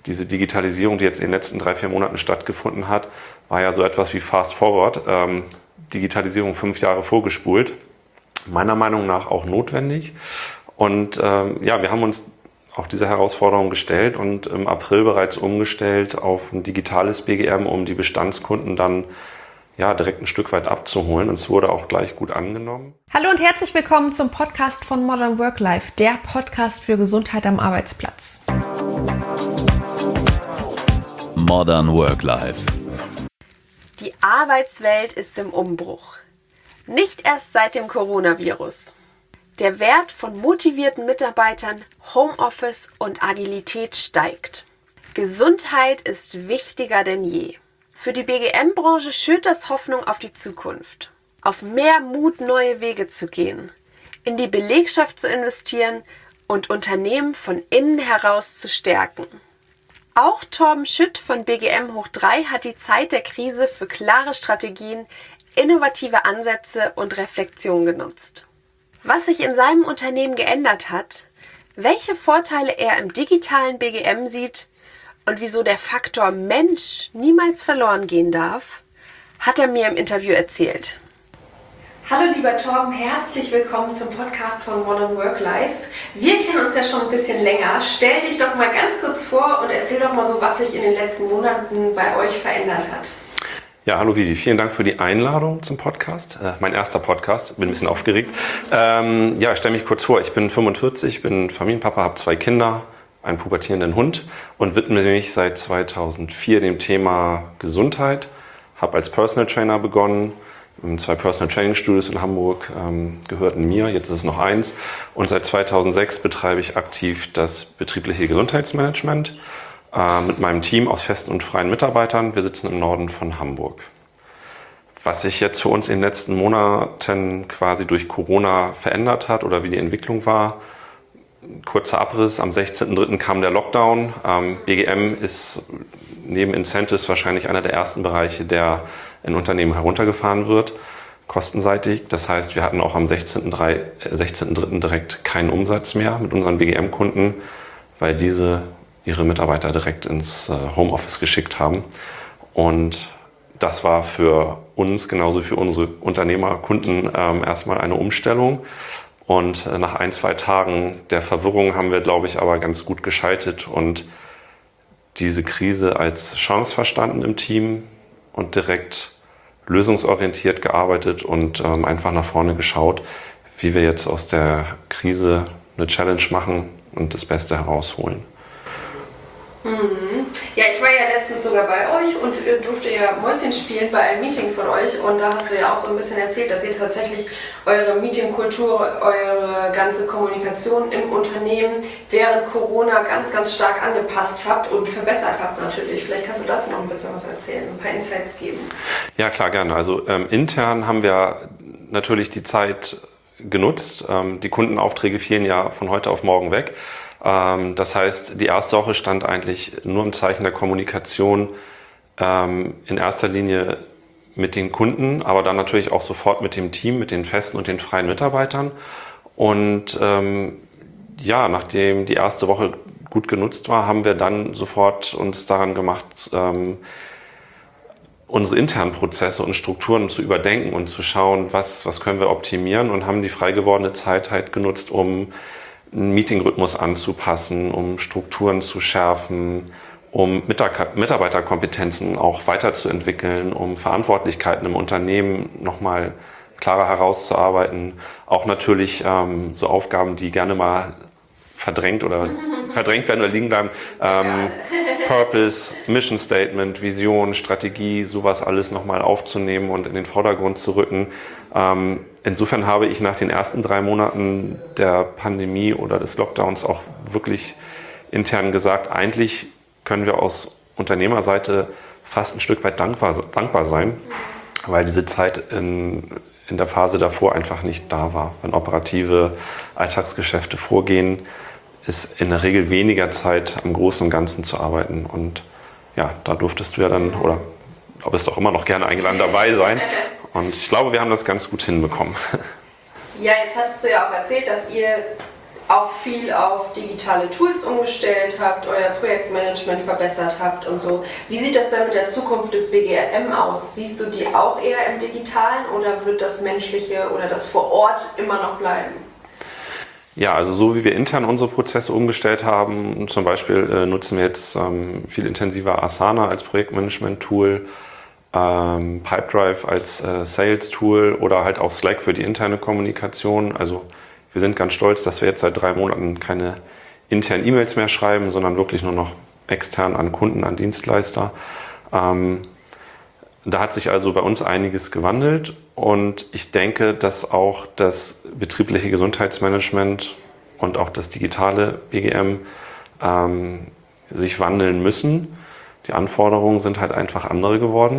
diese Digitalisierung, die jetzt in den letzten 3-4 Monaten stattgefunden hat, war ja so etwas wie Fast Forward. Digitalisierung 5 Jahre vorgespult. Meiner Meinung nach auch notwendig. Und wir haben uns auch diese Herausforderung gestellt und im April bereits umgestellt auf ein digitales BGM, um die Bestandskunden dann direkt ein Stück weit abzuholen. Und es wurde auch gleich gut angenommen. Hallo und herzlich willkommen zum Podcast von Modern Work Life, der Podcast für Gesundheit am Arbeitsplatz. Modern Work Life. Die Arbeitswelt ist im Umbruch. Nicht erst seit dem Coronavirus. Der Wert von motivierten Mitarbeitern, Homeoffice und Agilität steigt. Gesundheit ist wichtiger denn je. Für die BGM-Branche schürt das Hoffnung auf die Zukunft. Auf mehr Mut, neue Wege zu gehen, in die Belegschaft zu investieren und Unternehmen von innen heraus zu stärken. Auch Torben Schütt von BGM Hoch 3 hat die Zeit der Krise für klare Strategien, innovative Ansätze und Reflexion genutzt. Was sich in seinem Unternehmen geändert hat, welche Vorteile er im digitalen BGM sieht und wieso der Faktor Mensch niemals verloren gehen darf, hat er mir im Interview erzählt. Hallo lieber Torben, herzlich willkommen zum Podcast von Modern Work Life. Wir kennen uns ja schon ein bisschen länger. Stell dich doch mal ganz kurz vor und erzähl doch mal so, was sich in den letzten Monaten bei euch verändert hat. Ja, hallo Vivi, vielen Dank für die Einladung zum Podcast. Mein erster Podcast, bin ein bisschen aufgeregt. Ich stelle mich kurz vor, ich bin 45, bin Familienpapa, habe 2 Kinder, einen pubertierenden Hund und widme mich seit 2004 dem Thema Gesundheit. Habe als Personal Trainer begonnen, 2 Personal Training Studios in Hamburg gehörten mir, jetzt ist es noch 1. Und seit 2006 betreibe ich aktiv das betriebliche Gesundheitsmanagement mit meinem Team aus festen und freien Mitarbeitern. Wir sitzen im Norden von Hamburg. Was sich jetzt für uns in den letzten Monaten quasi durch Corona verändert hat oder wie die Entwicklung war, kurzer Abriss, am 16.03. kam der Lockdown. BGM ist neben Incentives wahrscheinlich einer der ersten Bereiche, der in Unternehmen heruntergefahren wird, kostenseitig. Das heißt, wir hatten auch am 16.03. direkt keinen Umsatz mehr mit unseren BGM-Kunden, weil diese ihre Mitarbeiter direkt ins Homeoffice geschickt haben. Und das war für uns, genauso für unsere Unternehmerkunden, erstmal eine Umstellung. Und nach 1-2 Tagen der Verwirrung haben wir, glaube ich, aber ganz gut geschaltet und diese Krise als Chance verstanden im Team und direkt lösungsorientiert gearbeitet und einfach nach vorne geschaut, wie wir jetzt aus der Krise eine Challenge machen und das Beste herausholen. Ja, ich war ja letztens sogar bei euch und durfte ja Mäuschen spielen bei einem Meeting von euch und da hast du ja auch so ein bisschen erzählt, dass ihr tatsächlich eure Meetingkultur, eure ganze Kommunikation im Unternehmen während Corona ganz, ganz stark angepasst habt und verbessert habt natürlich. Vielleicht kannst du dazu noch ein bisschen was erzählen, ein paar Insights geben. Ja, klar, gerne. Also intern haben wir natürlich die Zeit genutzt. Die Kundenaufträge fielen ja von heute auf morgen weg. Das heißt, die erste Woche stand eigentlich nur im Zeichen der Kommunikation in erster Linie mit den Kunden, aber dann natürlich auch sofort mit dem Team, mit den festen und den freien Mitarbeitern. Und nachdem die erste Woche gut genutzt war, haben wir dann sofort uns daran gemacht, unsere internen Prozesse und Strukturen zu überdenken und zu schauen, was können wir optimieren, und haben die frei gewordene Zeit halt genutzt, um einen Meetingrhythmus anzupassen, um Strukturen zu schärfen, um Mitarbeiterkompetenzen auch weiterzuentwickeln, um Verantwortlichkeiten im Unternehmen nochmal klarer herauszuarbeiten. Auch natürlich so Aufgaben, die gerne mal verdrängt werden oder liegen bleiben. Purpose, Mission Statement, Vision, Strategie, sowas alles nochmal aufzunehmen und in den Vordergrund zu rücken. Insofern habe ich nach den ersten 3 Monaten der Pandemie oder des Lockdowns auch wirklich intern gesagt, eigentlich können wir aus Unternehmerseite fast ein Stück weit dankbar sein, weil diese Zeit in der Phase davor einfach nicht da war. Wenn operative Alltagsgeschäfte vorgehen, ist in der Regel weniger Zeit am Großen und Ganzen zu arbeiten. Und ja, da durftest du ja dann, oder bist auch immer noch gerne eingeladen, dabei sein. Und ich glaube, wir haben das ganz gut hinbekommen. Ja, jetzt hattest du ja auch erzählt, dass ihr auch viel auf digitale Tools umgestellt habt, euer Projektmanagement verbessert habt und so. Wie sieht das dann mit der Zukunft des BGM aus? Siehst du die auch eher im Digitalen oder wird das Menschliche oder das vor Ort immer noch bleiben? Ja, also so wie wir intern unsere Prozesse umgestellt haben, zum Beispiel nutzen wir jetzt viel intensiver Asana als Projektmanagement-Tool, Pipedrive als Sales-Tool oder halt auch Slack für die interne Kommunikation. Also wir sind ganz stolz, dass wir jetzt seit 3 Monaten keine internen E-Mails mehr schreiben, sondern wirklich nur noch extern an Kunden, an Dienstleister. Da hat sich also bei uns einiges gewandelt und ich denke, dass auch das betriebliche Gesundheitsmanagement und auch das digitale BGM sich wandeln müssen. Die Anforderungen sind halt einfach andere geworden.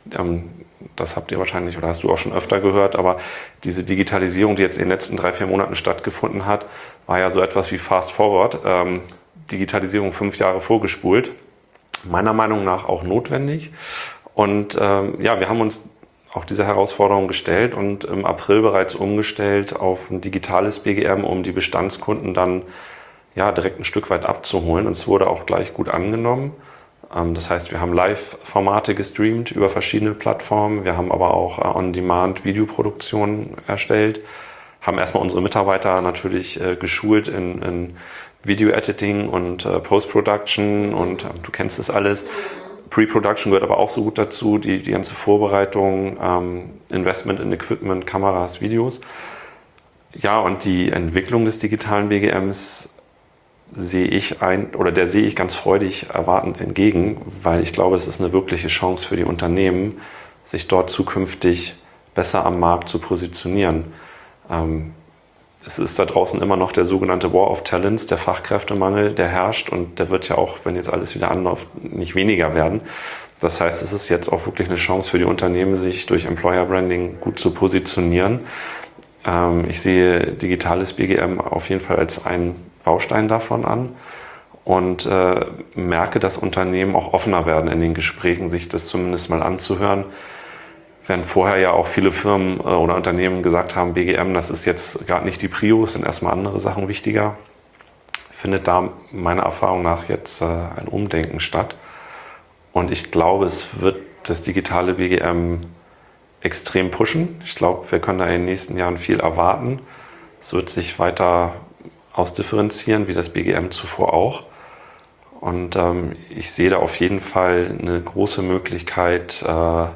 Das habt ihr wahrscheinlich oder hast du auch schon öfter gehört, aber diese Digitalisierung, die jetzt in den letzten 3-4 Monaten stattgefunden hat, war ja so etwas wie Fast Forward. Digitalisierung 5 Jahre vorgespult. Meiner Meinung nach auch notwendig. Und ja, wir haben uns auch diese Herausforderung gestellt und im April bereits umgestellt auf ein digitales BGM, um die Bestandskunden dann ja direkt ein Stück weit abzuholen. Und es wurde auch gleich gut angenommen. Das heißt, wir haben Live-Formate gestreamt über verschiedene Plattformen. Wir haben aber auch On-Demand-Videoproduktionen erstellt. Haben erstmal unsere Mitarbeiter natürlich geschult in Video-Editing und Post-Production und du kennst das alles. Pre-Production gehört aber auch so gut dazu, die ganze Vorbereitung, Investment in Equipment, Kameras, Videos. Ja, und die Entwicklung des digitalen BGMs sehe ich ganz freudig erwartend entgegen, weil ich glaube, es ist eine wirkliche Chance für die Unternehmen, sich dort zukünftig besser am Markt zu positionieren. Es ist da draußen immer noch der sogenannte War of Talents, der Fachkräftemangel, der herrscht und der wird ja auch, wenn jetzt alles wieder anläuft, nicht weniger werden. Das heißt, es ist jetzt auch wirklich eine Chance für die Unternehmen, sich durch Employer Branding gut zu positionieren. Ich sehe digitales BGM auf jeden Fall als einen Baustein davon an und merke, dass Unternehmen auch offener werden in den Gesprächen, sich das zumindest mal anzuhören. Während vorher ja auch viele Firmen oder Unternehmen gesagt haben, BGM, das ist jetzt gerade nicht die Prio, es sind erstmal andere Sachen wichtiger, findet da meiner Erfahrung nach jetzt ein Umdenken statt. Und ich glaube, es wird das digitale BGM extrem pushen. Ich glaube, wir können da in den nächsten Jahren viel erwarten. Es wird sich weiter ausdifferenzieren, wie das BGM zuvor auch. Und ich sehe da auf jeden Fall eine große Möglichkeit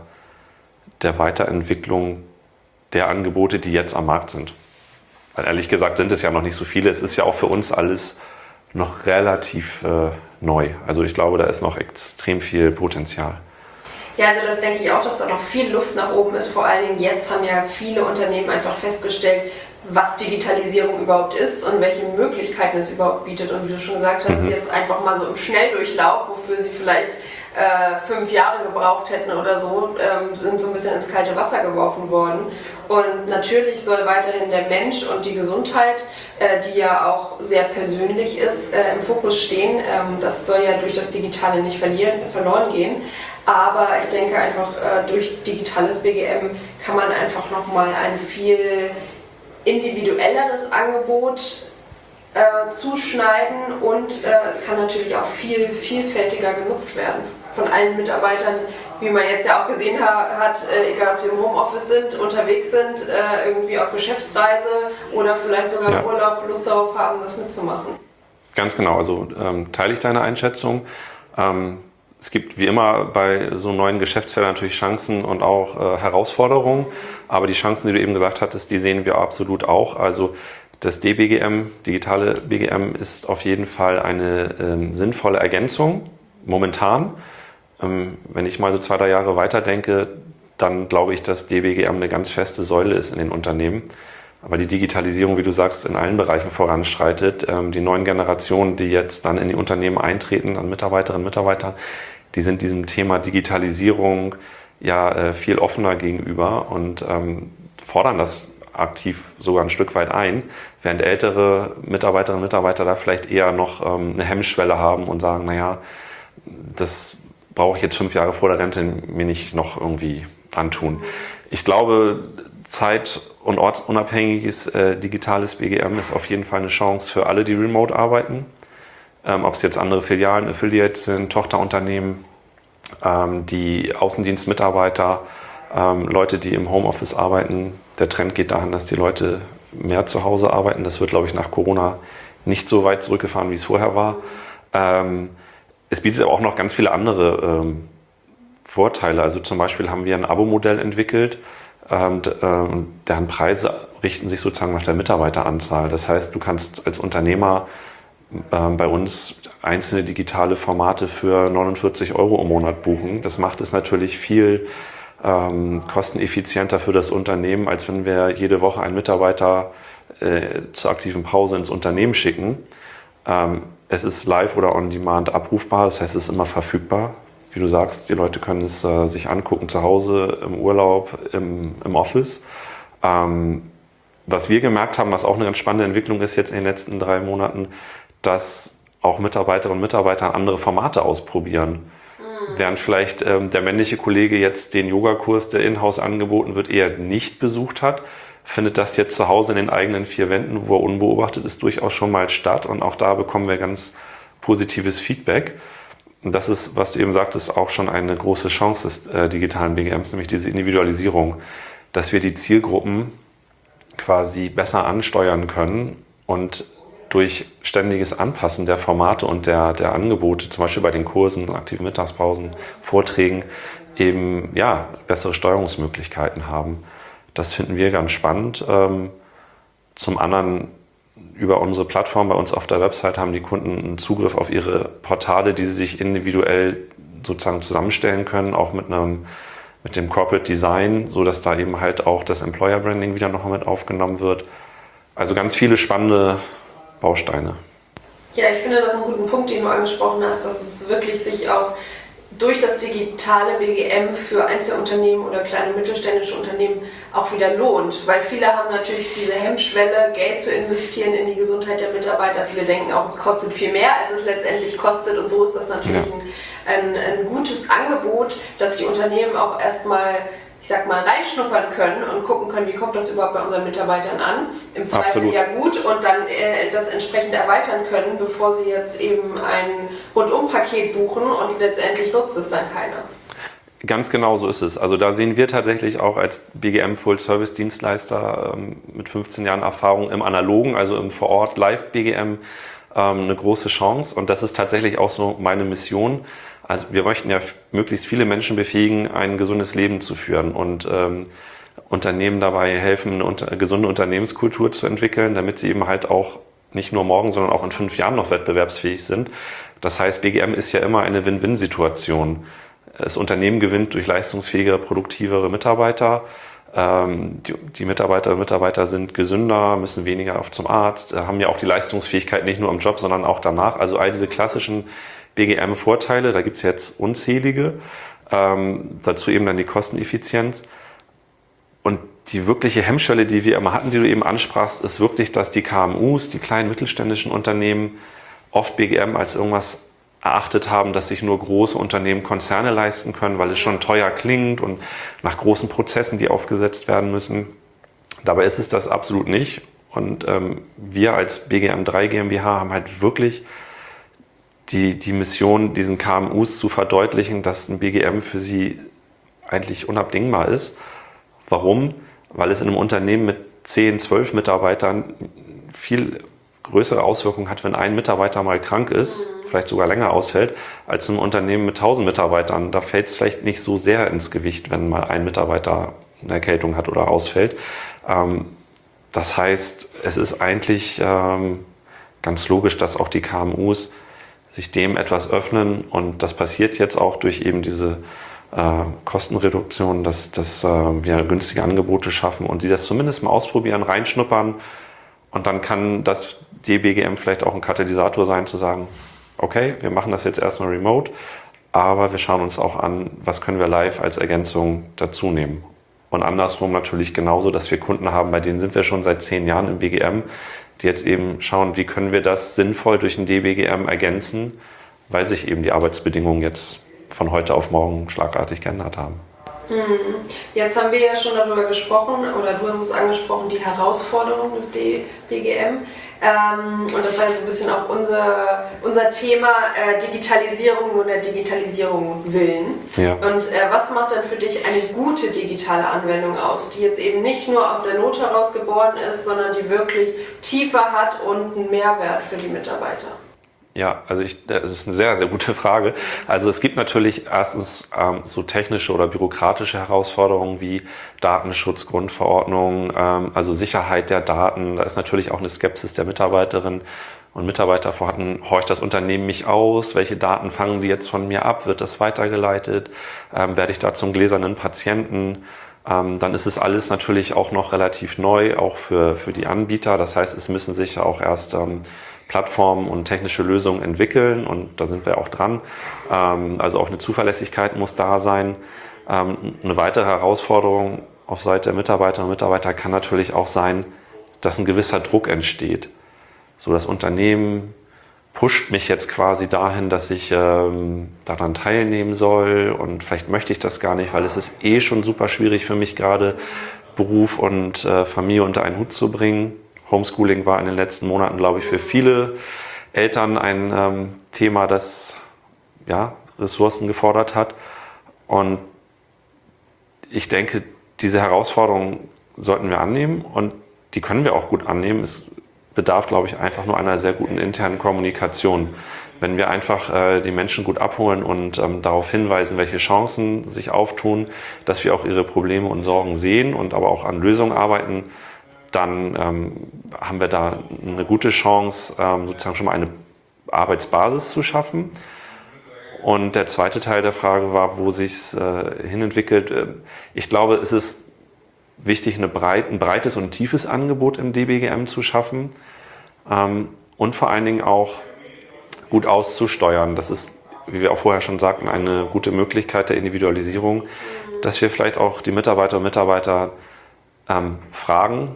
der Weiterentwicklung der Angebote, die jetzt am Markt sind. Weil ehrlich gesagt sind es ja noch nicht so viele. Es ist ja auch für uns alles noch relativ neu. Also ich glaube, da ist noch extrem viel Potenzial. Ja, also das denke ich auch, dass da noch viel Luft nach oben ist. Vor allen Dingen jetzt haben ja viele Unternehmen einfach festgestellt, was Digitalisierung überhaupt ist und welche Möglichkeiten es überhaupt bietet. Und wie du schon gesagt hast, jetzt einfach mal so im Schnelldurchlauf, wofür sie vielleicht 5 Jahre gebraucht hätten oder so, sind so ein bisschen ins kalte Wasser geworfen worden. Und natürlich soll weiterhin der Mensch und die Gesundheit, die ja auch sehr persönlich ist, im Fokus stehen. Das soll ja durch das Digitale nicht verloren gehen. Aber ich denke einfach, durch digitales BGM kann man einfach nochmal ein viel individuelleres Angebot zuschneiden und es kann natürlich auch viel vielfältiger genutzt werden von allen Mitarbeitern, wie man jetzt ja auch gesehen hat, egal ob sie im Homeoffice sind, unterwegs sind, irgendwie auf Geschäftsreise oder vielleicht sogar im Urlaub Lust darauf haben, das mitzumachen. Ganz genau, also teile ich deine Einschätzung. Es gibt wie immer bei so neuen Geschäftsfeldern natürlich Chancen und auch Herausforderungen, aber die Chancen, die du eben gesagt hattest, die sehen wir absolut auch. Also das DBGM, digitale BGM, ist auf jeden Fall eine sinnvolle Ergänzung momentan. Wenn ich mal so 2-3 Jahre weiterdenke, dann glaube ich, dass DBGM eine ganz feste Säule ist in den Unternehmen. Aber die Digitalisierung, wie du sagst, in allen Bereichen voranschreitet. Die neuen Generationen, die jetzt dann in die Unternehmen eintreten, an Mitarbeiterinnen und Mitarbeiter, die sind diesem Thema Digitalisierung ja viel offener gegenüber und fordern das aktiv sogar ein Stück weit ein, während ältere Mitarbeiterinnen und Mitarbeiter da vielleicht eher noch eine Hemmschwelle haben und sagen, naja, das brauche ich jetzt 5 Jahre vor der Rente mir nicht noch irgendwie antun. Ich glaube, zeit- und ortsunabhängiges digitales BGM ist auf jeden Fall eine Chance für alle, die remote arbeiten. Ob es jetzt andere Filialen, Affiliates sind, Tochterunternehmen, die Außendienstmitarbeiter, Leute, die im Homeoffice arbeiten. Der Trend geht dahin, dass die Leute mehr zu Hause arbeiten. Das wird, glaube ich, nach Corona nicht so weit zurückgefahren, wie es vorher war. Es bietet aber auch noch ganz viele andere Vorteile. Also zum Beispiel haben wir ein Abo-Modell entwickelt, deren Preise richten sich sozusagen nach der Mitarbeiteranzahl. Das heißt, du kannst als Unternehmer bei uns einzelne digitale Formate für 49 € im Monat buchen. Das macht es natürlich viel kosteneffizienter für das Unternehmen, als wenn wir jede Woche einen Mitarbeiter zur aktiven Pause ins Unternehmen schicken. Es ist live oder on demand abrufbar, das heißt, es ist immer verfügbar. Wie du sagst, die Leute können es sich angucken zu Hause, im Urlaub, im Office. Was wir gemerkt haben, was auch eine ganz spannende Entwicklung ist jetzt in den letzten 3 Monaten, dass auch Mitarbeiterinnen und Mitarbeiter andere Formate ausprobieren. Während vielleicht der männliche Kollege jetzt den Yogakurs, der in-house angeboten wird, eher nicht besucht hat, findet das jetzt zu Hause in den eigenen 4 Wänden, wo er unbeobachtet ist, durchaus schon mal statt. Und auch da bekommen wir ganz positives Feedback. Und das ist, was du eben sagtest, auch schon eine große Chance des digitalen BGMs, nämlich diese Individualisierung, dass wir die Zielgruppen quasi besser ansteuern können und durch ständiges Anpassen der Formate und der Angebote, zum Beispiel bei den Kursen, aktiven Mittagspausen, Vorträgen, eben bessere Steuerungsmöglichkeiten haben. Das finden wir ganz spannend. Zum anderen über unsere Plattform bei uns auf der Website haben die Kunden einen Zugriff auf ihre Portale, die sie sich individuell sozusagen zusammenstellen können, auch mit dem Corporate Design, sodass da eben halt auch das Employer Branding wieder noch mit aufgenommen wird. Also ganz viele spannende Bausteine. Ja, ich finde das einen guten Punkt, den du angesprochen hast, dass es wirklich sich auch durch das digitale BGM für Einzelunternehmen oder kleine mittelständische Unternehmen auch wieder lohnt. Weil viele haben natürlich diese Hemmschwelle, Geld zu investieren in die Gesundheit der Mitarbeiter. Viele denken auch, es kostet viel mehr, als es letztendlich kostet. Und so ist das natürlich ein gutes Angebot, dass die Unternehmen auch erstmal, reinschnuppern können und gucken können, wie kommt das überhaupt bei unseren Mitarbeitern an. Im Zweifel Absolut. ja gut und dann das entsprechend erweitern können, bevor sie jetzt eben ein Rundumpaket buchen und letztendlich nutzt es dann keiner. Ganz genau so ist es. Also da sehen wir tatsächlich auch als BGM Full-Service-Dienstleister mit 15 Jahren Erfahrung im Analogen, also im Vor-Ort Live-BGM, eine große Chance. Und das ist tatsächlich auch so meine Mission. Also wir möchten ja möglichst viele Menschen befähigen, ein gesundes Leben zu führen und Unternehmen dabei helfen, eine gesunde Unternehmenskultur zu entwickeln, damit sie eben halt auch nicht nur morgen, sondern auch in 5 Jahren noch wettbewerbsfähig sind. Das heißt, BGM ist ja immer eine Win-Win-Situation. Das Unternehmen gewinnt durch leistungsfähigere, produktivere Mitarbeiter. Die Mitarbeiterinnen und Mitarbeiter sind gesünder, müssen weniger oft zum Arzt, haben ja auch die Leistungsfähigkeit nicht nur im Job, sondern auch danach. Also all diese klassischen BGM-Vorteile, da gibt es jetzt unzählige. Dazu eben dann die Kosteneffizienz. Und die wirkliche Hemmschwelle, die wir immer hatten, die du eben ansprachst, ist wirklich, dass die KMUs, die kleinen mittelständischen Unternehmen, oft BGM als irgendwas erachtet haben, dass sich nur große Unternehmen, Konzerne leisten können, weil es schon teuer klingt und nach großen Prozessen, die aufgesetzt werden müssen. Dabei ist es das absolut nicht. Und wir als BGM3 GmbH haben halt wirklich die Mission, diesen KMUs zu verdeutlichen, dass ein BGM für sie eigentlich unabdingbar ist. Warum? Weil es in einem Unternehmen mit 10, 12 Mitarbeitern viel größere Auswirkungen hat, wenn ein Mitarbeiter mal krank ist, vielleicht sogar länger ausfällt, als in einem Unternehmen mit 1000 Mitarbeitern. Da fällt es vielleicht nicht so sehr ins Gewicht, wenn mal ein Mitarbeiter eine Erkältung hat oder ausfällt. Das heißt, es ist eigentlich ganz logisch, dass auch die KMUs sich dem etwas öffnen und das passiert jetzt auch durch eben diese Kostenreduktion, dass wir günstige Angebote schaffen und die das zumindest mal ausprobieren, reinschnuppern und dann kann das DBGM vielleicht auch ein Katalysator sein, zu sagen, okay, wir machen das jetzt erstmal remote, aber wir schauen uns auch an, was können wir live als Ergänzung dazu nehmen. Und andersrum natürlich genauso, dass wir Kunden haben, bei denen sind wir schon seit 10 Jahren im BGM, die jetzt eben schauen, wie können wir das sinnvoll durch ein DBGM ergänzen, weil sich eben die Arbeitsbedingungen jetzt von heute auf morgen schlagartig geändert haben. Jetzt haben wir ja schon darüber gesprochen, oder du hast es angesprochen, die Herausforderung des BGM. Und das war ja so ein bisschen auch unser Thema, Digitalisierung nur der Digitalisierung willen. Ja. Und was macht denn für dich eine gute digitale Anwendung aus, die jetzt eben nicht nur aus der Not heraus geboren ist, sondern die wirklich Tiefe hat und einen Mehrwert für die Mitarbeiter? Ja, also das ist eine sehr, sehr gute Frage. Also es gibt natürlich erstens so technische oder bürokratische Herausforderungen wie Datenschutz, Grundverordnung, also Sicherheit der Daten. Da ist natürlich auch eine Skepsis der Mitarbeiterinnen und Mitarbeiter vorhanden. Horcht das Unternehmen mich aus? Welche Daten fangen die jetzt von mir ab? Wird das weitergeleitet? Werde ich da zum gläsernen Patienten? Dann ist es alles natürlich auch noch relativ neu, auch für die Anbieter. Das heißt, es müssen sich ja auch erst Plattformen und technische Lösungen entwickeln und da sind wir auch dran. Also auch eine Zuverlässigkeit muss da sein. Eine weitere Herausforderung auf Seite der Mitarbeiterinnen und Mitarbeiter kann natürlich auch sein, dass ein gewisser Druck entsteht. So, das Unternehmen pusht mich jetzt quasi dahin, dass ich daran teilnehmen soll und vielleicht möchte ich das gar nicht, weil es ist eh schon super schwierig für mich gerade, Beruf und Familie unter einen Hut zu bringen. Homeschooling war in den letzten Monaten, glaube ich, für viele Eltern ein Thema, das Ressourcen gefordert hat. Und ich denke, diese Herausforderungen sollten wir annehmen und die können wir auch gut annehmen. Es bedarf, glaube ich, einfach nur einer sehr guten internen Kommunikation. Wenn wir einfach die Menschen gut abholen und darauf hinweisen, welche Chancen sich auftun, dass wir auch ihre Probleme und Sorgen sehen und aber auch an Lösungen arbeiten, dann haben wir da eine gute Chance, sozusagen schon mal eine Arbeitsbasis zu schaffen. Und der zweite Teil der Frage war, wo sich es hinentwickelt. Ich glaube, es ist wichtig, ein breites und tiefes Angebot im DBGM zu schaffen und vor allen Dingen auch gut auszusteuern. Das ist, wie wir auch vorher schon sagten, eine gute Möglichkeit der Individualisierung, dass wir vielleicht auch die Mitarbeiterinnen und Mitarbeiter fragen.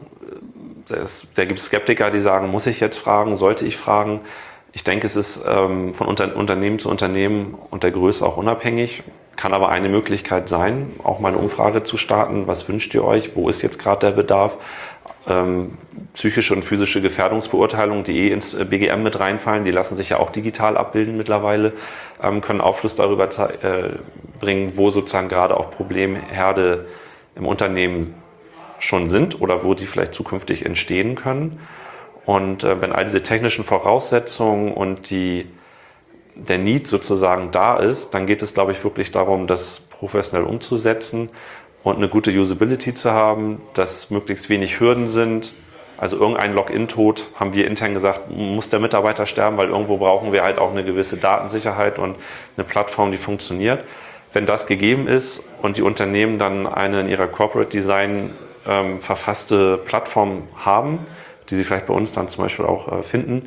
Da gibt es Skeptiker, die sagen, muss ich jetzt fragen, sollte ich fragen? Ich denke, es ist von Unternehmen zu Unternehmen und der Größe auch unabhängig, kann aber eine Möglichkeit sein, auch mal eine Umfrage zu starten. Was wünscht ihr euch? Wo ist jetzt gerade der Bedarf? Psychische und physische Gefährdungsbeurteilungen, die ins BGM mit reinfallen, die lassen sich ja auch digital abbilden mittlerweile, können Aufschluss darüber bringen, wo sozusagen gerade auch Problemherde im Unternehmen schon sind oder wo die vielleicht zukünftig entstehen können. Und wenn all diese technischen Voraussetzungen und der Need sozusagen da ist, dann geht es, glaube ich, wirklich darum, das professionell umzusetzen und eine gute Usability zu haben, dass möglichst wenig Hürden sind. Also irgendein Login-Tod, haben wir intern gesagt, muss der Mitarbeiter sterben, weil irgendwo brauchen wir halt auch eine gewisse Datensicherheit und eine Plattform, die funktioniert. Wenn das gegeben ist und die Unternehmen dann eine in ihrer Corporate Design verfasste Plattform haben, die sie vielleicht bei uns dann zum Beispiel auch finden,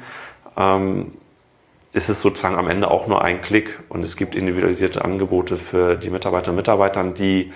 ist es sozusagen am Ende auch nur ein Klick und es gibt individualisierte Angebote für die Mitarbeiterinnen und Mitarbeiter, die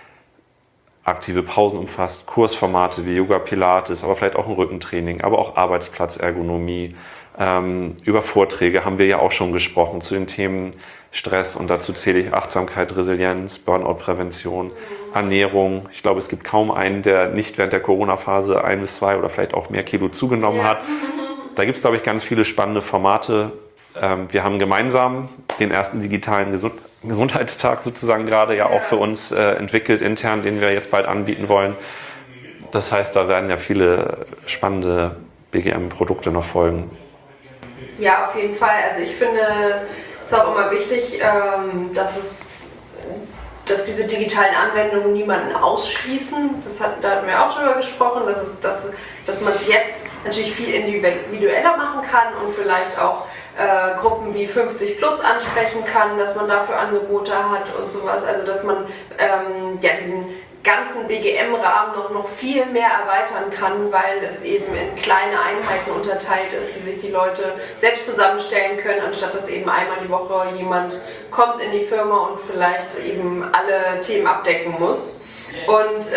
aktive Pausen umfasst, Kursformate wie Yoga, Pilates, aber vielleicht auch ein Rückentraining, aber auch Arbeitsplatzergonomie. Über Vorträge haben wir ja auch schon gesprochen zu den Themen Stress und dazu zähle ich Achtsamkeit, Resilienz, Burnout-Prävention, Ernährung. Ich glaube, es gibt kaum einen, der nicht während der Corona-Phase 1 bis 2 oder vielleicht auch mehr Kilo zugenommen hat. Da gibt es, glaube ich, ganz viele spannende Formate. Wir haben gemeinsam den ersten digitalen Gesundheitstag sozusagen gerade ja auch für uns entwickelt intern, den wir jetzt bald anbieten wollen. Das heißt, da werden ja viele spannende BGM-Produkte noch folgen. Ja, auf jeden Fall. Also ich finde es ist auch immer wichtig, dass diese digitalen Anwendungen niemanden ausschließen. Da hatten wir auch drüber gesprochen, dass man es jetzt natürlich viel individueller machen kann und vielleicht auch Gruppen wie 50 plus ansprechen kann, dass man dafür Angebote hat und sowas. Also dass man diesen ganzen BGM-Rahmen noch viel mehr erweitern kann, weil es eben in kleine Einheiten unterteilt ist, die sich die Leute selbst zusammenstellen können, anstatt dass eben einmal die Woche jemand kommt in die Firma und vielleicht eben alle Themen abdecken muss. Und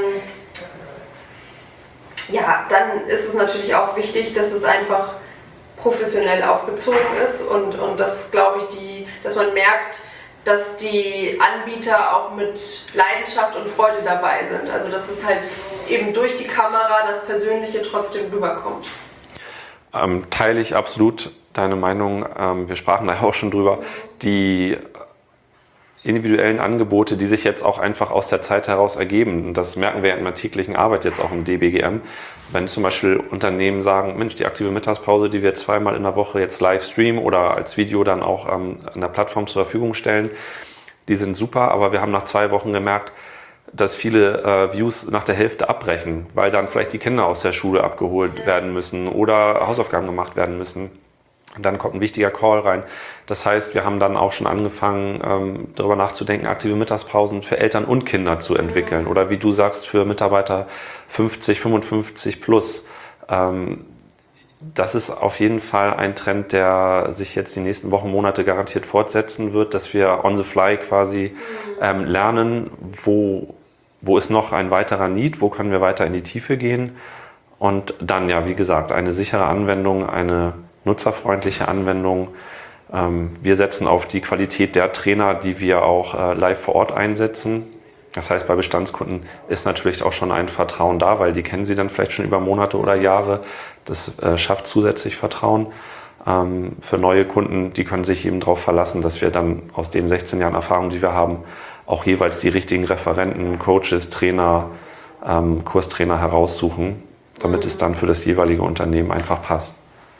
dann ist es natürlich auch wichtig, dass es einfach professionell aufgezogen ist und das, glaube ich, dass man merkt, dass die Anbieter auch mit Leidenschaft und Freude dabei sind. Also dass es halt eben durch die Kamera das Persönliche trotzdem rüberkommt. Teile ich absolut deine Meinung. Wir sprachen da auch schon drüber. Die individuellen Angebote, die sich jetzt auch einfach aus der Zeit heraus ergeben. Und das merken wir in der täglichen Arbeit jetzt auch im DBGM. Wenn zum Beispiel Unternehmen sagen, Mensch, die aktive Mittagspause, die wir zweimal in der Woche jetzt live streamen oder als Video dann auch an der Plattform zur Verfügung stellen, die sind super, aber wir haben nach 2 Wochen gemerkt, dass viele Views nach der Hälfte abbrechen, weil dann vielleicht die Kinder aus der Schule abgeholt werden müssen oder Hausaufgaben gemacht werden müssen. Und dann kommt ein wichtiger Call rein. Das heißt, wir haben dann auch schon angefangen, darüber nachzudenken, aktive Mittagspausen für Eltern und Kinder zu entwickeln. Oder wie du sagst, für Mitarbeiter 50, 55 plus. Das ist auf jeden Fall ein Trend, der sich jetzt die nächsten Wochen, Monate garantiert fortsetzen wird, dass wir on the fly quasi lernen, wo ist noch ein weiterer Need, wo können wir weiter in die Tiefe gehen. Und dann, ja, wie gesagt, eine sichere Anwendung, eine nutzerfreundliche Anwendung. Wir setzen auf die Qualität der Trainer, die wir auch live vor Ort einsetzen. Das heißt, bei Bestandskunden ist natürlich auch schon ein Vertrauen da, weil die kennen sie dann vielleicht schon über Monate oder Jahre. Das schafft zusätzlich Vertrauen. Für neue Kunden, die können sich eben darauf verlassen, dass wir dann aus den 16 Jahren Erfahrung, die wir haben, auch jeweils die richtigen Referenten, Coaches, Trainer, Kurstrainer heraussuchen, damit es dann für das jeweilige Unternehmen einfach passt.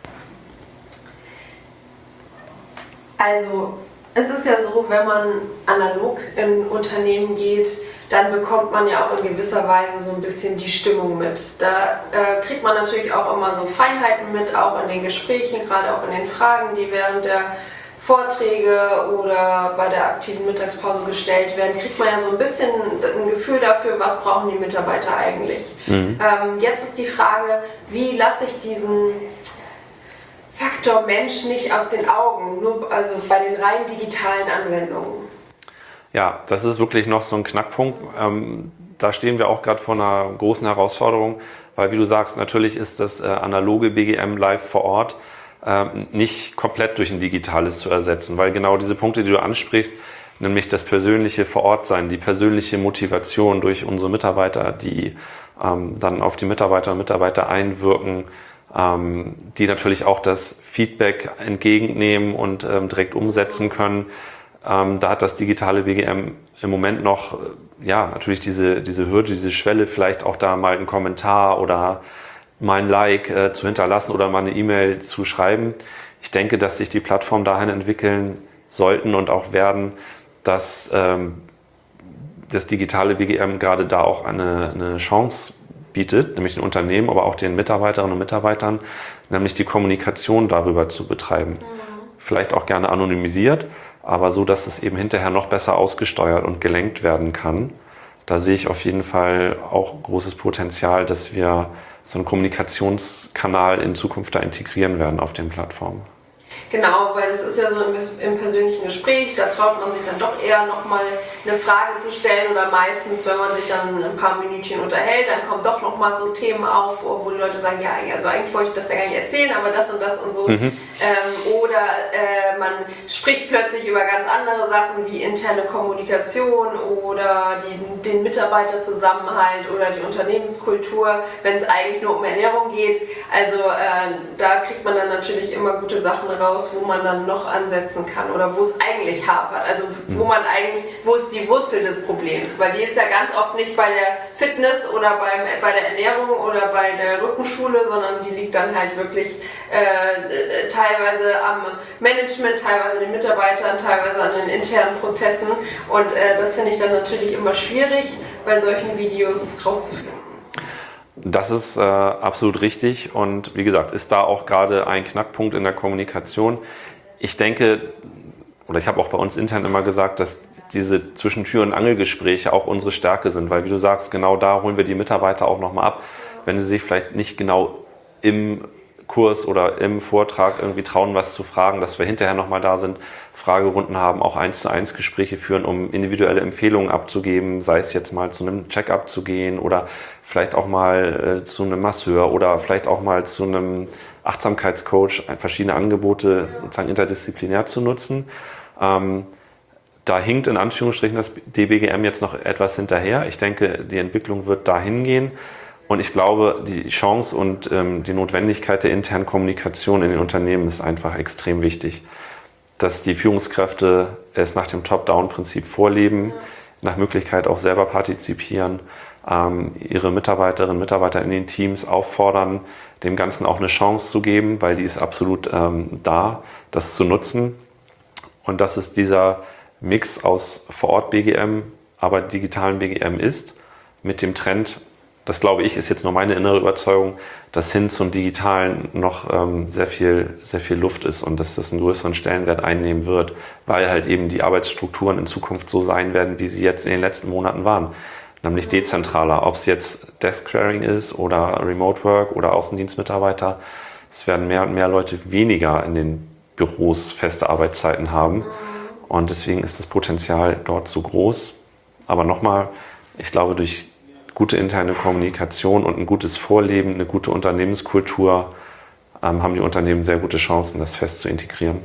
Also es ist ja so, wenn man analog in Unternehmen geht, dann bekommt man ja auch in gewisser Weise so ein bisschen die Stimmung mit. Da kriegt man natürlich auch immer so Feinheiten mit, auch in den Gesprächen, gerade auch in den Fragen, die während der Vorträge oder bei der aktiven Mittagspause gestellt werden, kriegt man ja so ein bisschen ein Gefühl dafür, was brauchen die Mitarbeiter eigentlich. Jetzt ist die Frage, wie lasse ich diesen Faktor Mensch nicht aus den Augen, nur also bei den rein digitalen Anwendungen? Ja, das ist wirklich noch so ein Knackpunkt. Da stehen wir auch gerade vor einer großen Herausforderung, weil wie du sagst, natürlich ist das analoge BGM live vor Ort nicht komplett durch ein digitales zu ersetzen, weil genau diese Punkte, die du ansprichst, nämlich das persönliche Vor-Ort-Sein, die persönliche Motivation durch unsere Mitarbeiter, die dann auf die Mitarbeiterinnen und Mitarbeiter einwirken, die natürlich auch das Feedback entgegennehmen und direkt umsetzen können. Da hat das digitale BGM im Moment noch, ja, natürlich diese Hürde, diese Schwelle, vielleicht auch da mal einen Kommentar oder mal ein Like zu hinterlassen oder mal eine E-Mail zu schreiben. Ich denke, dass sich die Plattformen dahin entwickeln sollten und auch werden, dass das digitale BGM gerade da auch eine Chance bietet, nämlich den Unternehmen, aber auch den Mitarbeiterinnen und Mitarbeitern, nämlich die Kommunikation darüber zu betreiben. Vielleicht auch gerne anonymisiert, aber so, dass es eben hinterher noch besser ausgesteuert und gelenkt werden kann. Da sehe ich auf jeden Fall auch großes Potenzial, dass wir so einen Kommunikationskanal in Zukunft da integrieren werden auf den Plattformen. Genau, weil es ist ja so im persönlichen Gespräch, da traut man sich dann doch eher nochmal eine Frage zu stellen oder meistens, wenn man sich dann ein paar Minütchen unterhält, dann kommen doch nochmal so Themen auf, wo die Leute sagen, ja, also eigentlich wollte ich das ja gar nicht erzählen, aber das und so. Oder man spricht plötzlich über ganz andere Sachen wie interne Kommunikation oder den Mitarbeiterzusammenhalt oder die Unternehmenskultur, wenn es eigentlich nur um Ernährung geht. Also da kriegt man dann natürlich immer gute Sachen raus, wo man dann noch ansetzen kann oder wo es eigentlich hapert, also wo ist die Wurzel des Problems, weil die ist ja ganz oft nicht bei der Fitness oder bei der Ernährung oder bei der Rückenschule, sondern die liegt dann halt wirklich teilweise am Management, teilweise den Mitarbeitern, teilweise an den internen Prozessen und das finde ich dann natürlich immer schwierig, bei solchen Videos rauszufinden. Das ist absolut richtig und wie gesagt, ist da auch gerade ein Knackpunkt in der Kommunikation. Ich denke, oder ich habe auch bei uns intern immer gesagt, dass diese Zwischentür- und Angelgespräche auch unsere Stärke sind, weil wie du sagst, genau da holen wir die Mitarbeiter auch nochmal ab, wenn sie sich vielleicht nicht genau im Kurs oder im Vortrag irgendwie trauen, was zu fragen, dass wir hinterher nochmal da sind, Fragerunden haben, auch 1:1 Gespräche führen, um individuelle Empfehlungen abzugeben, sei es jetzt mal zu einem Check-up zu gehen oder vielleicht auch mal zu einem Masseur oder vielleicht auch mal zu einem Achtsamkeitscoach, verschiedene Angebote sozusagen interdisziplinär zu nutzen. Da hinkt in Anführungsstrichen das DBGM jetzt noch etwas hinterher. Ich denke, die Entwicklung wird dahin gehen. Und ich glaube, die Chance und die Notwendigkeit der internen Kommunikation in den Unternehmen ist einfach extrem wichtig. Dass die Führungskräfte es nach dem Top-Down-Prinzip vorleben, nach Möglichkeit auch selber partizipieren, ihre Mitarbeiterinnen und Mitarbeiter in den Teams auffordern, dem Ganzen auch eine Chance zu geben, weil die ist absolut da, das zu nutzen. Und dass es dieser Mix aus Vor-Ort-BGM, aber digitalen BGM ist, mit dem Trend, das glaube ich, ist jetzt nur meine innere Überzeugung, dass hin zum Digitalen noch sehr viel Luft ist und dass das einen größeren Stellenwert einnehmen wird, weil halt eben die Arbeitsstrukturen in Zukunft so sein werden, wie sie jetzt in den letzten Monaten waren. Nämlich dezentraler, ob es jetzt Desk-Sharing ist oder Remote Work oder Außendienstmitarbeiter. Es werden mehr und mehr Leute weniger in den Büros feste Arbeitszeiten haben und deswegen ist das Potenzial dort so groß. Aber nochmal, ich glaube, durch gute interne Kommunikation und ein gutes Vorleben, eine gute Unternehmenskultur haben die Unternehmen sehr gute Chancen, das fest zu integrieren.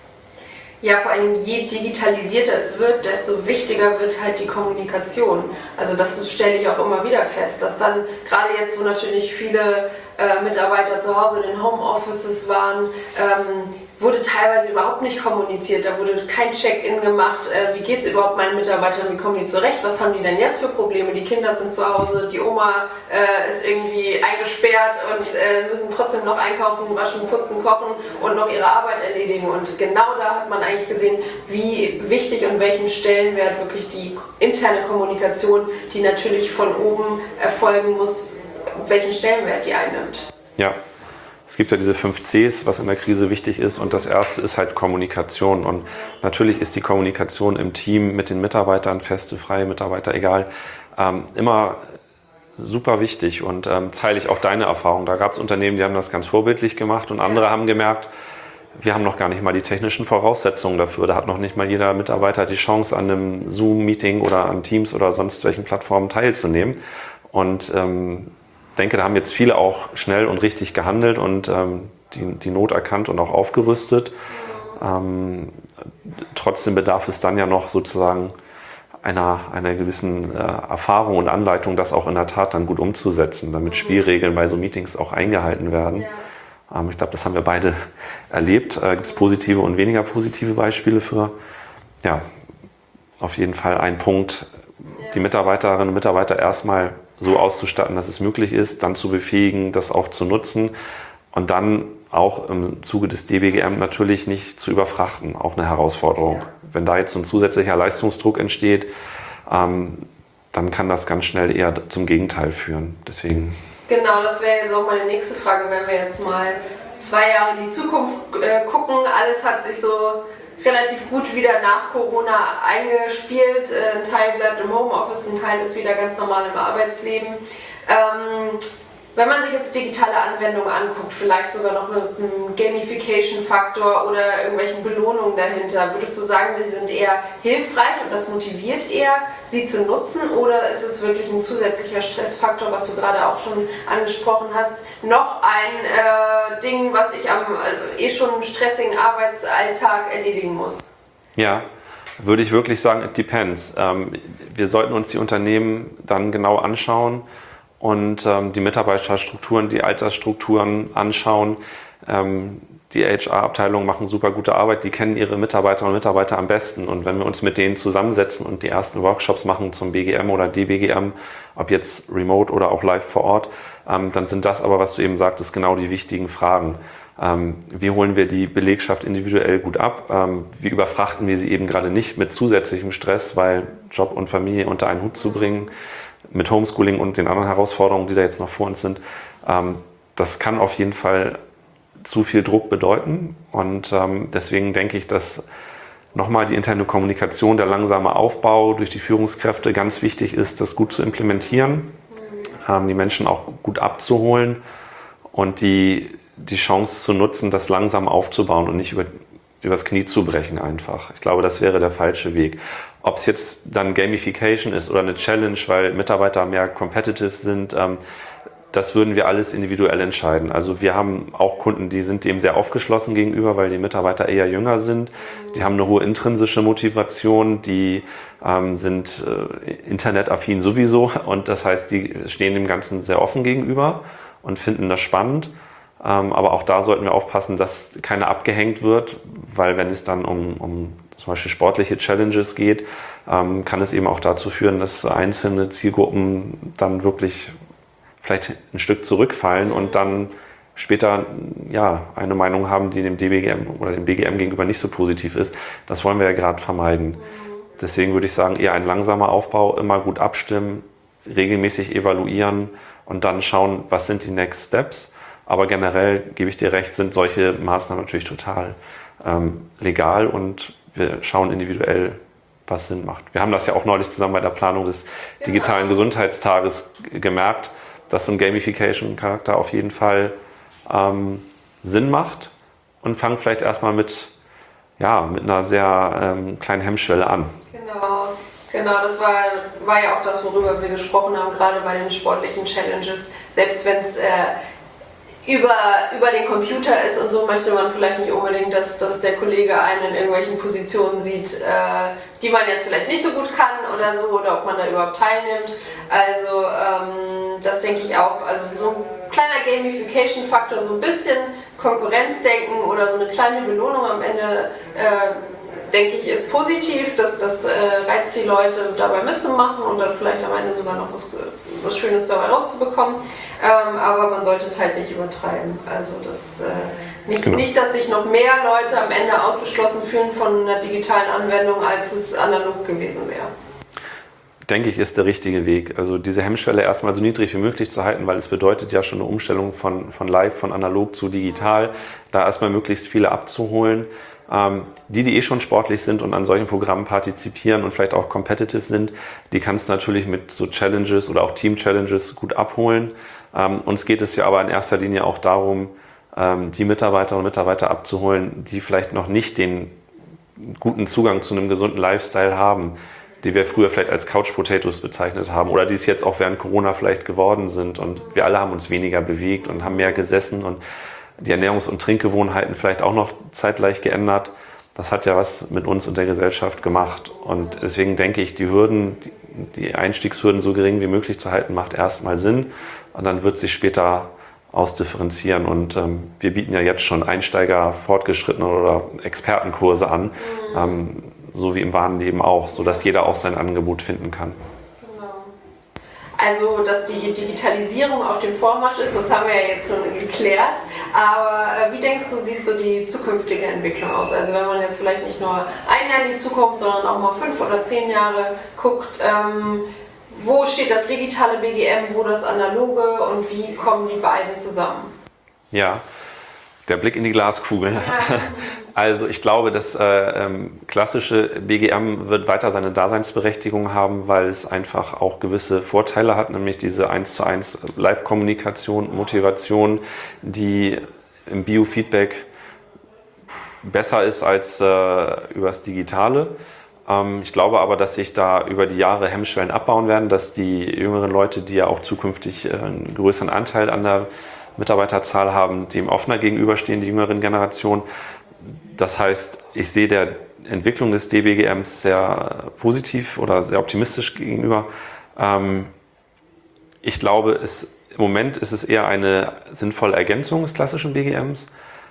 Ja, vor allem je digitalisierter es wird, desto wichtiger wird halt die Kommunikation. Also das stelle ich auch immer wieder fest, dass dann gerade jetzt, wo natürlich viele Mitarbeiter zu Hause in den Homeoffices waren, wurde teilweise überhaupt nicht kommuniziert, da wurde kein Check-in gemacht, wie geht es überhaupt meinen Mitarbeitern, wie kommen die zurecht, was haben die denn jetzt für Probleme, die Kinder sind zu Hause, die Oma ist irgendwie eingesperrt und müssen trotzdem noch einkaufen, waschen, putzen, kochen und noch ihre Arbeit erledigen und genau da hat man eigentlich gesehen, wie wichtig und welchen Stellenwert wirklich die interne Kommunikation, die natürlich von oben erfolgen muss, welchen Stellenwert die einnimmt. Ja. Es gibt ja diese 5 Cs, was in der Krise wichtig ist und das erste ist halt Kommunikation und natürlich ist die Kommunikation im Team mit den Mitarbeitern, feste, freie Mitarbeiter, egal, immer super wichtig und teile ich auch deine Erfahrung. Da gab es Unternehmen, die haben das ganz vorbildlich gemacht und andere haben gemerkt, wir haben noch gar nicht mal die technischen Voraussetzungen dafür. Da hat noch nicht mal jeder Mitarbeiter die Chance, an einem Zoom-Meeting oder an Teams oder sonst welchen Plattformen teilzunehmen und denke, da haben jetzt viele auch schnell und richtig gehandelt und die Not erkannt und auch aufgerüstet. Trotzdem bedarf es dann ja noch sozusagen einer gewissen Erfahrung und Anleitung, das auch in der Tat dann gut umzusetzen, damit Spielregeln bei so Meetings auch eingehalten werden. Ja. Ich glaube, das haben wir beide erlebt. Gibt es positive und weniger positive Beispiele für? Ja, auf jeden Fall ein Punkt, die Mitarbeiterinnen und Mitarbeiter erstmal so auszustatten, dass es möglich ist, dann zu befähigen, das auch zu nutzen und dann auch im Zuge des DBGM natürlich nicht zu überfrachten, auch eine Herausforderung. Ja. Wenn da jetzt so ein zusätzlicher Leistungsdruck entsteht, dann kann das ganz schnell eher zum Gegenteil führen. Deswegen. Genau, das wäre jetzt auch meine nächste Frage, wenn wir jetzt mal 2 Jahre in die Zukunft gucken, alles hat sich so relativ gut wieder nach Corona eingespielt. Ein Teil bleibt im Homeoffice, ein Teil ist wieder ganz normal im Arbeitsleben. Wenn man sich jetzt digitale Anwendungen anguckt, vielleicht sogar noch mit einem Gamification-Faktor oder irgendwelchen Belohnungen dahinter, würdest du sagen, die sind eher hilfreich und das motiviert eher, sie zu nutzen? Oder ist es wirklich ein zusätzlicher Stressfaktor, was du gerade auch schon angesprochen hast? Noch ein Ding, was ich am schon stressigen Arbeitsalltag erledigen muss? Ja, würde ich wirklich sagen, it depends. Wir sollten uns die Unternehmen dann genau anschauen und die Mitarbeiterstrukturen, die Altersstrukturen anschauen. Die HR-Abteilungen machen super gute Arbeit, die kennen ihre Mitarbeiterinnen und Mitarbeiter am besten. Und wenn wir uns mit denen zusammensetzen und die ersten Workshops machen zum BGM oder DBGM, ob jetzt remote oder auch live vor Ort, dann sind das aber, was du eben sagtest, genau die wichtigen Fragen. Wie holen wir die Belegschaft individuell gut ab? Wie überfrachten wir sie eben gerade nicht mit zusätzlichem Stress, weil Job und Familie unter einen Hut zu bringen, mit Homeschooling und den anderen Herausforderungen, die da jetzt noch vor uns sind. Das kann auf jeden Fall zu viel Druck bedeuten und deswegen denke ich, dass nochmal die interne Kommunikation, der langsame Aufbau durch die Führungskräfte ganz wichtig ist, das gut zu implementieren, die Menschen auch gut abzuholen und die Chance zu nutzen, das langsam aufzubauen und nicht übers Knie zu brechen einfach. Ich glaube, das wäre der falsche Weg. Ob es jetzt dann Gamification ist oder eine Challenge, weil Mitarbeiter mehr competitive sind, das würden wir alles individuell entscheiden. Also wir haben auch Kunden, die sind dem sehr aufgeschlossen gegenüber, weil die Mitarbeiter eher jünger sind. Die haben eine hohe intrinsische Motivation, die sind internetaffin sowieso und das heißt, die stehen dem Ganzen sehr offen gegenüber und finden das spannend. Aber auch da sollten wir aufpassen, dass keiner abgehängt wird, weil wenn es dann um zum Beispiel sportliche Challenges geht, kann es eben auch dazu führen, dass einzelne Zielgruppen dann wirklich vielleicht ein Stück zurückfallen und dann später eine Meinung haben, die dem DBGM oder dem BGM gegenüber nicht so positiv ist. Das wollen wir ja gerade vermeiden. Deswegen würde ich sagen, eher ein langsamer Aufbau, immer gut abstimmen, regelmäßig evaluieren und dann schauen, was sind die Next Steps. Aber generell, gebe ich dir recht, sind solche Maßnahmen natürlich total legal und wir schauen individuell, was Sinn macht. Wir haben das ja auch neulich zusammen bei der Planung des digitalen Gesundheitstages gemerkt, dass so ein Gamification-Charakter auf jeden Fall Sinn macht und fangen vielleicht erstmal mit einer sehr kleinen Hemmschwelle an. Genau, das war ja auch das, worüber wir gesprochen haben, gerade bei den sportlichen Challenges. Selbst wenn es über den Computer ist und so, möchte man vielleicht nicht unbedingt, dass der Kollege einen in irgendwelchen Positionen sieht, die man jetzt vielleicht nicht so gut kann oder so, oder ob man da überhaupt teilnimmt. Also das denke ich auch. Also so ein kleiner Gamification-Faktor, so ein bisschen Konkurrenzdenken oder so eine kleine Belohnung am Ende, denke ich, ist positiv. Das reizt die Leute, dabei mitzumachen und dann vielleicht am Ende sogar noch was Schönes dabei rauszubekommen. Aber man sollte es halt nicht übertreiben. Also nicht, dass sich noch mehr Leute am Ende ausgeschlossen fühlen von einer digitalen Anwendung, als es analog gewesen wäre. Denke ich, ist der richtige Weg. Also diese Hemmschwelle erstmal so niedrig wie möglich zu halten, weil es bedeutet ja schon eine Umstellung von live, von analog zu digital, da erstmal möglichst viele abzuholen. Die schon sportlich sind und an solchen Programmen partizipieren und vielleicht auch competitive sind, die kannst du natürlich mit so Challenges oder auch Team-Challenges gut abholen. Uns geht es ja aber in erster Linie auch darum, die Mitarbeiterinnen und Mitarbeiter abzuholen, die vielleicht noch nicht den guten Zugang zu einem gesunden Lifestyle haben, die wir früher vielleicht als Couch Potatoes bezeichnet haben oder die es jetzt auch während Corona vielleicht geworden sind. Und wir alle haben uns weniger bewegt und haben mehr gesessen und die Ernährungs- und Trinkgewohnheiten vielleicht auch noch zeitgleich geändert. Das hat ja was mit uns und der Gesellschaft gemacht. Und deswegen denke ich, die Einstiegshürden so gering wie möglich zu halten, macht erstmal Sinn. Und dann wird sich später ausdifferenzieren. Und wir bieten ja jetzt schon Einsteiger, Fortgeschrittene oder Expertenkurse an, so wie im wahren Leben auch, sodass jeder auch sein Angebot finden kann. Also, dass die Digitalisierung auf dem Vormarsch ist, das haben wir ja jetzt schon geklärt. Aber wie denkst du, sieht so die zukünftige Entwicklung aus? Also wenn man jetzt vielleicht nicht nur ein Jahr in die Zukunft, sondern auch mal 5 oder 10 Jahre guckt, wo steht das digitale BGM, wo das analoge und wie kommen die beiden zusammen? Ja, der Blick in die Glaskugel. Ja. Also ich glaube, das klassische BGM wird weiter seine Daseinsberechtigung haben, weil es einfach auch gewisse Vorteile hat, nämlich diese 1:1 Live-Kommunikation, Motivation, die im Biofeedback besser ist als übers Digitale. Ich glaube aber, dass sich da über die Jahre Hemmschwellen abbauen werden, dass die jüngeren Leute, die ja auch zukünftig einen größeren Anteil an der Mitarbeiterzahl haben, dem offener gegenüberstehen, die jüngeren Generationen. Das heißt, ich sehe der Entwicklung des DBGMs sehr positiv oder sehr optimistisch gegenüber. Ich glaube, im Moment ist es eher eine sinnvolle Ergänzung des klassischen BGMs.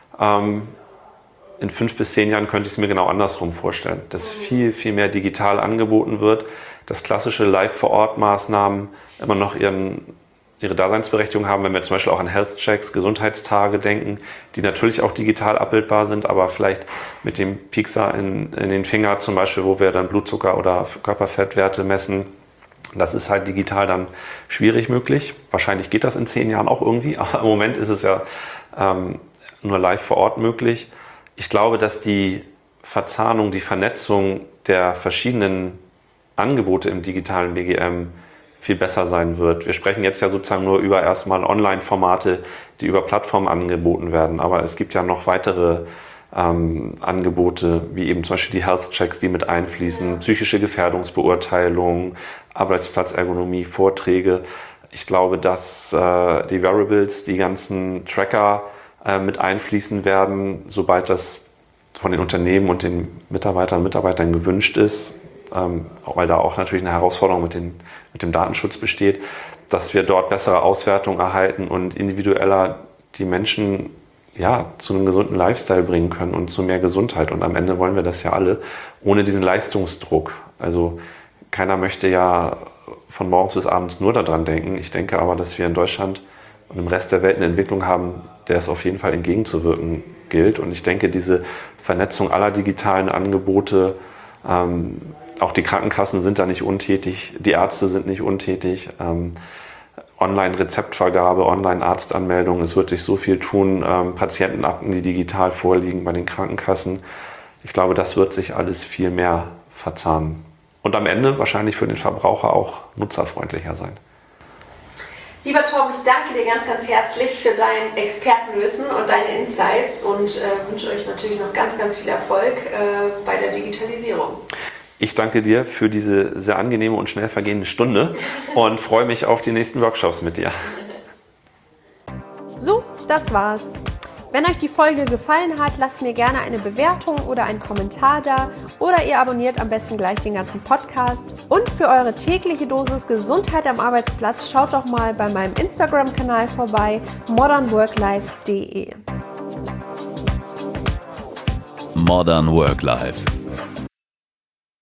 In 5 bis 10 Jahren könnte ich es mir genau andersrum vorstellen, dass viel, viel mehr digital angeboten wird, dass klassische Live-vor-Ort-Maßnahmen immer noch ihre Daseinsberechtigung haben, wenn wir zum Beispiel auch an Health-Checks, Gesundheitstage denken, die natürlich auch digital abbildbar sind, aber vielleicht mit dem Piekser in den Finger zum Beispiel, wo wir dann Blutzucker oder Körperfettwerte messen. Das ist halt digital dann schwierig möglich. Wahrscheinlich geht das in 10 Jahren auch irgendwie, aber im Moment ist es ja nur live vor Ort möglich. Ich glaube, dass die Verzahnung, die Vernetzung der verschiedenen Angebote im digitalen BGM viel besser sein wird. Wir sprechen jetzt ja sozusagen nur über erstmal Online-Formate, die über Plattformen angeboten werden, aber es gibt ja noch weitere Angebote, wie eben zum Beispiel die Health-Checks, die mit einfließen, psychische Gefährdungsbeurteilung, Arbeitsplatzergonomie, Vorträge. Ich glaube, dass die Wearables, die ganzen Tracker mit einfließen werden, sobald das von den Unternehmen und den Mitarbeiterinnen und Mitarbeitern gewünscht ist, weil da auch natürlich eine Herausforderung mit dem Datenschutz besteht, dass wir dort bessere Auswertungen erhalten und individueller die Menschen zu einem gesunden Lifestyle bringen können und zu mehr Gesundheit. Und am Ende wollen wir das ja alle, ohne diesen Leistungsdruck. Also keiner möchte ja von morgens bis abends nur daran denken. Ich denke aber, dass wir in Deutschland und im Rest der Welt eine Entwicklung haben, der es auf jeden Fall entgegenzuwirken gilt. Und ich denke, diese Vernetzung aller digitalen Angebote, auch die Krankenkassen sind da nicht untätig, die Ärzte sind nicht untätig, Online-Rezeptvergabe, Online-Arztanmeldung, es wird sich so viel tun, Patientenakten, die digital vorliegen bei den Krankenkassen. Ich glaube, das wird sich alles viel mehr verzahnen. Und am Ende wahrscheinlich für den Verbraucher auch nutzerfreundlicher sein. Lieber Torben, ich danke dir ganz, ganz herzlich für dein Expertenwissen und deine Insights und wünsche euch natürlich noch ganz, ganz viel Erfolg bei der Digitalisierung. Ich danke dir für diese sehr angenehme und schnell vergehende Stunde und freue mich auf die nächsten Workshops mit dir. So, das war's. Wenn euch die Folge gefallen hat, lasst mir gerne eine Bewertung oder einen Kommentar da oder ihr abonniert am besten gleich den ganzen Podcast. Und für eure tägliche Dosis Gesundheit am Arbeitsplatz schaut doch mal bei meinem Instagram-Kanal vorbei, modernworklife.de. Modern Work Life.